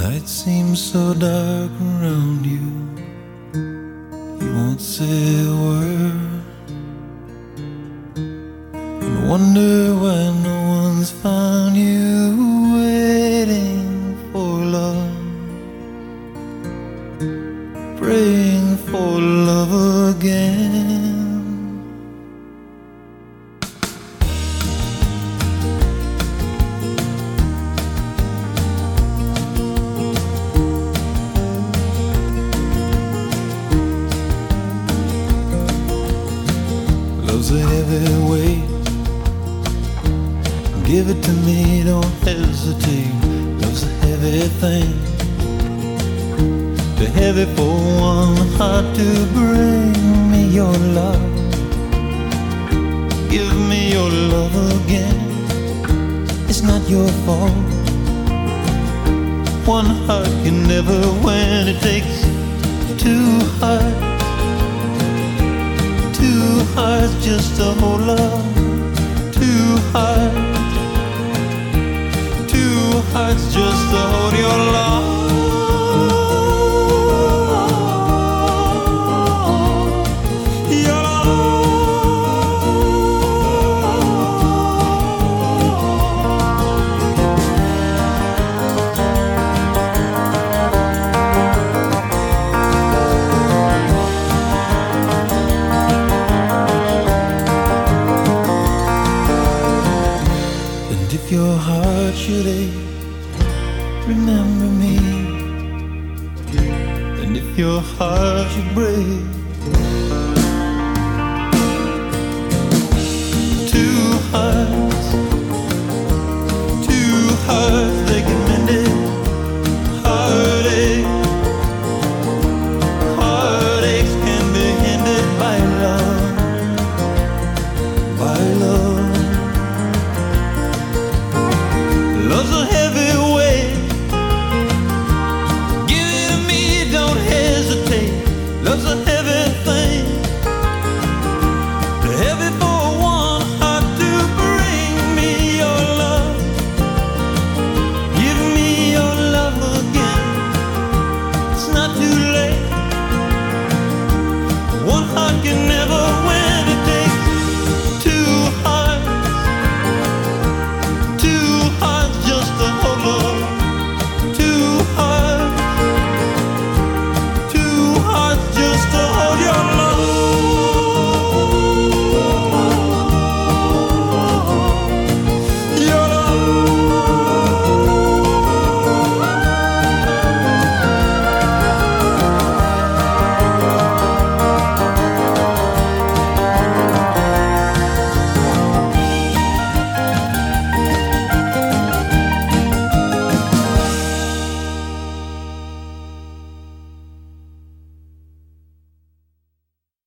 night seems so dark around you. You won't say a word and wonder why no one's found you waiting for love, praying for love again. Love's a heavy weight, give it to me, don't hesitate. Love's a heavy thing, too heavy for one heart to bring me your love. Give me your love again, it's not your fault. One heart can never win, it takes two hearts. Two hearts just to hold love. Two hearts. Two hearts just to hold your love. Your if your heart should ache, remember me. And if your heart should break,